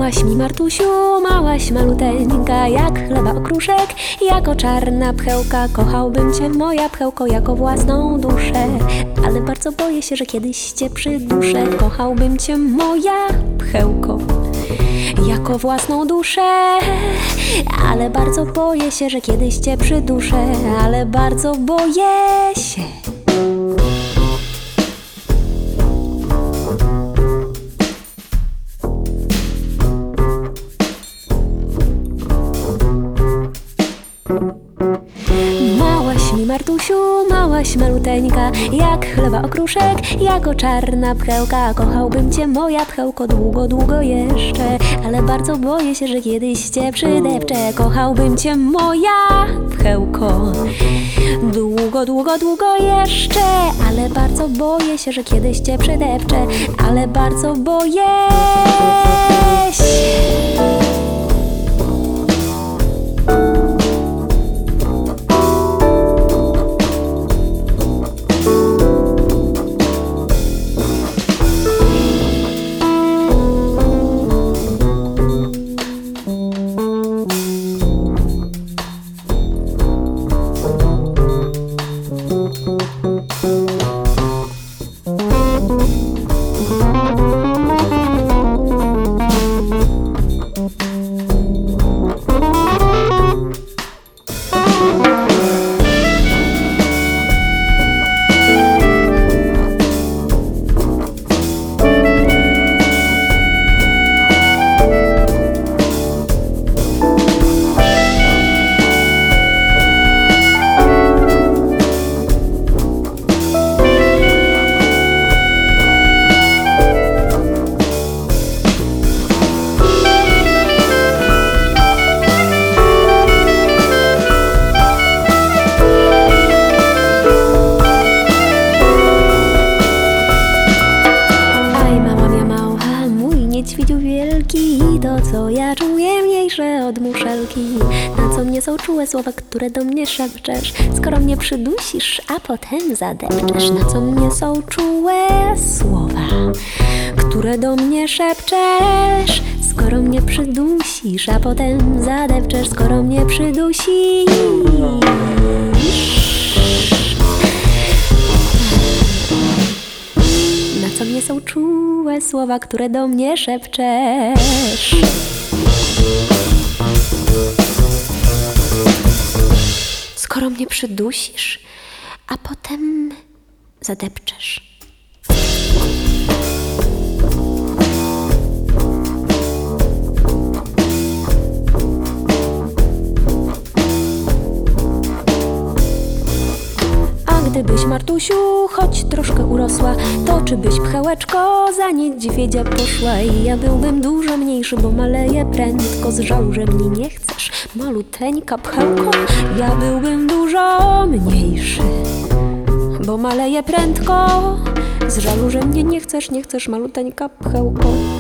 Małaś mi, Martusiu, małaś maluteńka, jak chleba okruszek, jako czarna pchełka. Kochałbym cię, moja pchełko, jako własną duszę, ale bardzo boję się, że kiedyś cię przyduszę. Kochałbym cię, moja pchełko, jako własną duszę, ale bardzo boję się, że kiedyś cię przyduszę, ale bardzo boję się. Małaś mi, Martusiu, małaś maluteńka, jak chleba okruszek, jako czarna pchełka. Kochałbym cię, moja pchełko, długo, długo jeszcze, ale bardzo boję się, że kiedyś cię przydepczę. Kochałbym cię, moja pchełko, długo, długo, długo jeszcze, ale bardzo boję się, że kiedyś cię przydepczę, ale bardzo boję się. Niedźwiedziu wielki, to co ja czuję mniejsze od muszelki. Na co mnie są czułe słowa, które do mnie szepczesz, skoro mnie przydusisz, a potem zadepczesz. Na co mnie są czułe słowa, które do mnie szepczesz, skoro mnie przydusisz, a potem zadepczesz, skoro mnie przydusisz. Na co mnie są czułe słowa, które do mnie szepczesz. Skoro mnie przydusisz, a potem zadepczesz. Gdybyś, Martusiu, choć troszkę urosła, to czy byś, pchełeczko, za niedźwiedzia poszła? I ja byłbym dużo mniejszy, bo maleję prędko. Z żalu, że mnie nie chcesz, maluteńka pchełko. Ja byłbym dużo mniejszy, bo maleję prędko. Z żalu, że mnie nie chcesz, maluteńka pchełko.